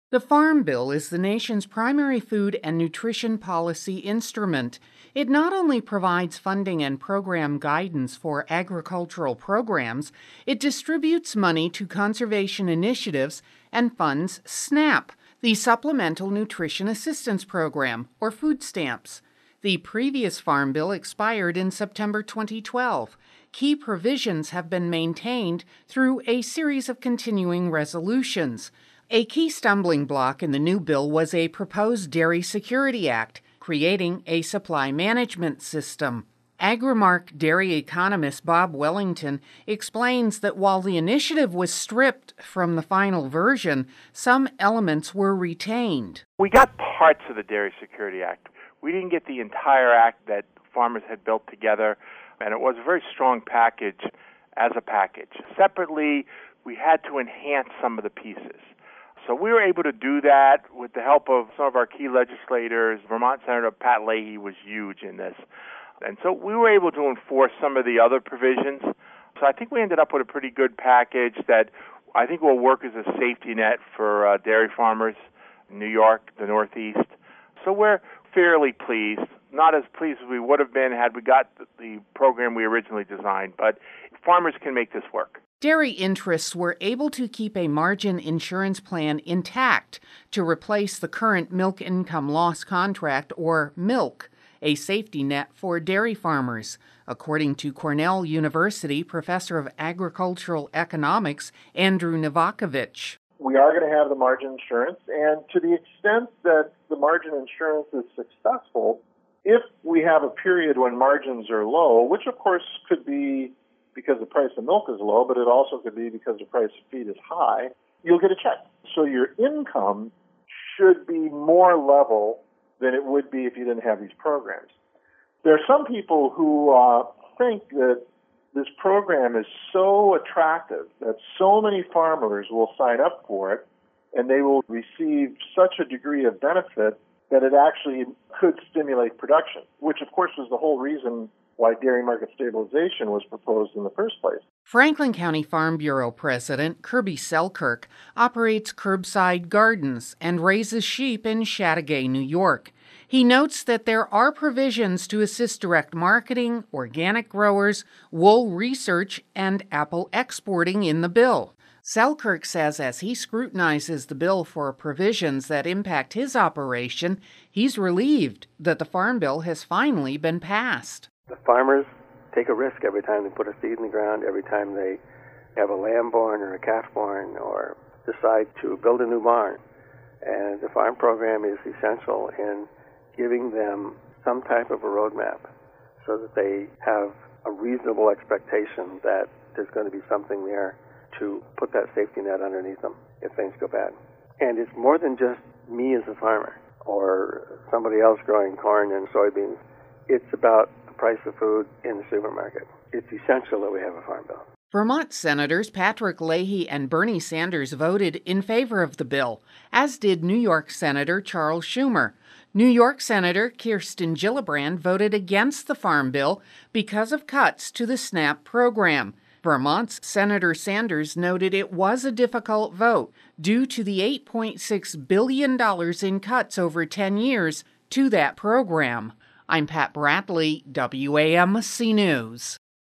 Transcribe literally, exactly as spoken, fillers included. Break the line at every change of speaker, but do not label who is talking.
The Farm Bill is the nation's primary food and nutrition policy instrument. It not only provides funding and program guidance for agricultural programs, it distributes money to conservation initiatives and funds SNAP, the Supplemental Nutrition Assistance Program, or food stamps. The previous Farm Bill expired in September twenty twelve. Key provisions have been maintained through a series of continuing resolutions. A key stumbling block in the new bill was a proposed Dairy Security Act, creating a supply management system. Agrimark dairy economist Bob Wellington explains that while the initiative was stripped from the final version, some elements were retained.
We got parts of the Dairy Security Act. We didn't get the entire act that farmers had built together, and it was a very strong package as a package. Separately, we had to enhance some of the pieces. So we were able to do that with the help of some of our key legislators. Vermont Senator Pat Leahy was huge in this. And so we were able to enforce some of the other provisions. So I think we ended up with a pretty good package that I think will work as a safety net for uh, dairy farmers in New York, the Northeast. So we're fairly pleased. Not as pleased as we would have been had we got the program we originally designed, but farmers can make this work.
Dairy interests were able to keep a margin insurance plan intact to replace the current Milk Income Loss Contract, or MILK, a safety net for dairy farmers. According to Cornell University professor of agricultural economics, Andrew Novakovich.
We are going to have the margin insurance, and to the extent that the margin insurance is successful, if we have a period when margins are low, which of course could be because the price of milk is low, but it also could be because the price of feed is high, you'll get a check. So your income should be more level than it would be if you didn't have these programs. There are some people who uh, think that this program is so attractive that so many farmers will sign up for it and they will receive such a degree of benefit that it actually could stimulate production, which of course was the whole reason why dairy market stabilization was proposed in the first place.
Franklin County Farm Bureau President Kirby Selkirk operates Curbside Gardens and raises sheep in Chateauguay, New York. He notes that there are provisions to assist direct marketing, organic growers, wool research, and apple exporting in the bill. Selkirk says as he scrutinizes the bill for provisions that impact his operation, he's relieved that the Farm Bill has finally been passed.
The farmers take a risk every time they put a seed in the ground, every time they have a lamb born or a calf born or decide to build a new barn. And the farm program is essential in giving them some type of a roadmap so that they have a reasonable expectation that there's going to be something there to put that safety net underneath them if things go bad. And it's more than just me as a farmer or somebody else growing corn and soybeans. It's about the price of food in the supermarket. It's essential that we have a farm bill.
Vermont Senators Patrick Leahy and Bernie Sanders voted in favor of the bill, as did New York Senator Charles Schumer. New York Senator Kirsten Gillibrand voted against the Farm Bill because of cuts to the SNAP program. Vermont's Senator Sanders noted it was a difficult vote due to the eight point six billion dollars in cuts over ten years to that program. I'm Pat Bradley, W A M C News.